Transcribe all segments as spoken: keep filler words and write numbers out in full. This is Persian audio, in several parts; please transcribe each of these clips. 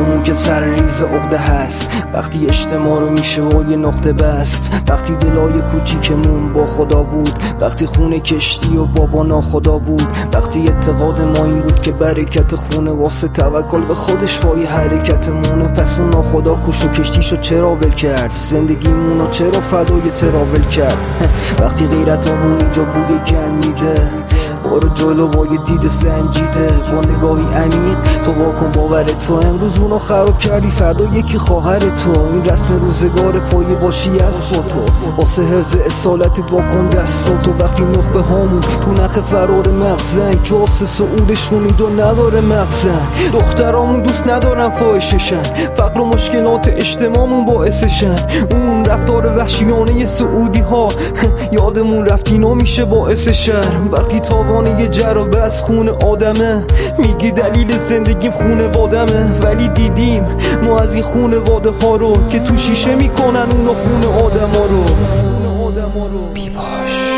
همون که سر ریز عقده هست، وقتی اجتماع رو میشه و یه نقطه بست، وقتی دلای کوچیکمون با خدا بود، وقتی خونه کشتی و بابا ناخدا بود، وقتی اعتقاد ما این بود که برکت خونه واسه توکل به خودش وای حرکتمونه. پس اون ناخدا کوش و کشتیشو چرا ول کرد؟ زندگیمونو چرا فدای تراول کرد؟ وقتی غیرتامون اینجا بوی گن میده، برو جلو با یه دید سنجیده، با نگاهی عمیق تو واکن باور تو. امروز اونو خراب کردی، فردا یکی خواهر تو. این رسم روزگار پایه باشی از تو، واسه حفظ اصالتت واکن دست تو. وقتی نخبه هامون تو نخ فرار مغزن، جاس سعودشون اینجا نداره مغزن. دخترامون دوست ندارن فاحششن، فقر و مشکلات اجتماعمون باعثشن. اون رفتار وحشیانه سعودی ها یادمون رفت اینا میشه باعث شرم. وقتی تاوان یه جر و بس خون آدمه، میگی دلیل زندگیم خونه وادمه، ولی دیدیم ما از این خونه واده ها رو که تو شیشه میکنن اونو خونه آدم ها رو. بی باش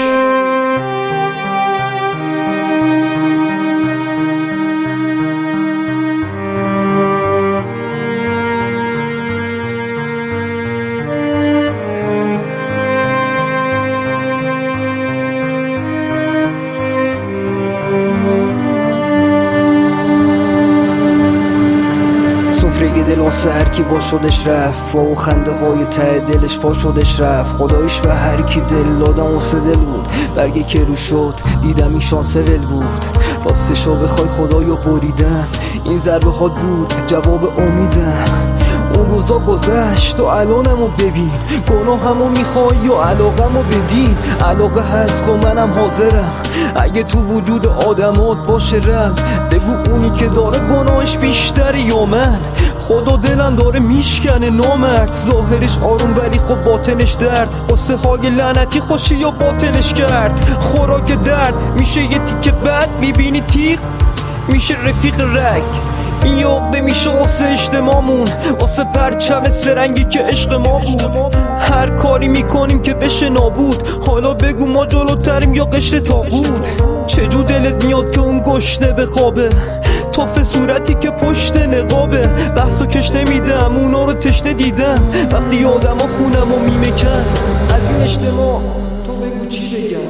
سفره دل واسه هر کی با شدش رفت، و خنده های ته دلش پا شدش رفت. خدایش به هر کی دل دادم واسه دل بود، برگه که رو شد دیدم این شانس ول بود. راستشو بخوای خدایو بریدم، این ضربه ها بود جواب امیدم. اون روزا گذشت و الانمو ببین، گناهمو میخوای و علاقمو بدین. علاقه هست خب منم حاضرم، اگه تو وجود آدمات باشه رم، بگو اونی که داره گناهش بیشتره یا من. خدا دلم داره میشکنه نامرد، ظاهرش آروم ولی خب باطنش درد. قصه های لعنتی خوشی یا باطلش کرد، خوراک درد میشه یه تیکه بد. میبینی تیغ میشه رفیق رگ، این یه عقده میشه واسه اجتماعمون، واسه پرچم سرنگی که عشق ما بود. هر کاری میکنیم که بشه نابود، حالا بگو ما جلوتریم یا قشر تابود. چجور دلت میاد که اون گشنه بخوابه، توف صورتی که پشت نقابه. بحثو کش نمیدم اونا رو تشنه دیدم، وقتی آدم ها خونم و میمکن از این اجتماع. تو بگو چی بگم؟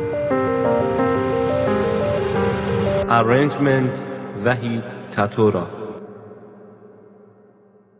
Arrangement Vahid Tatura.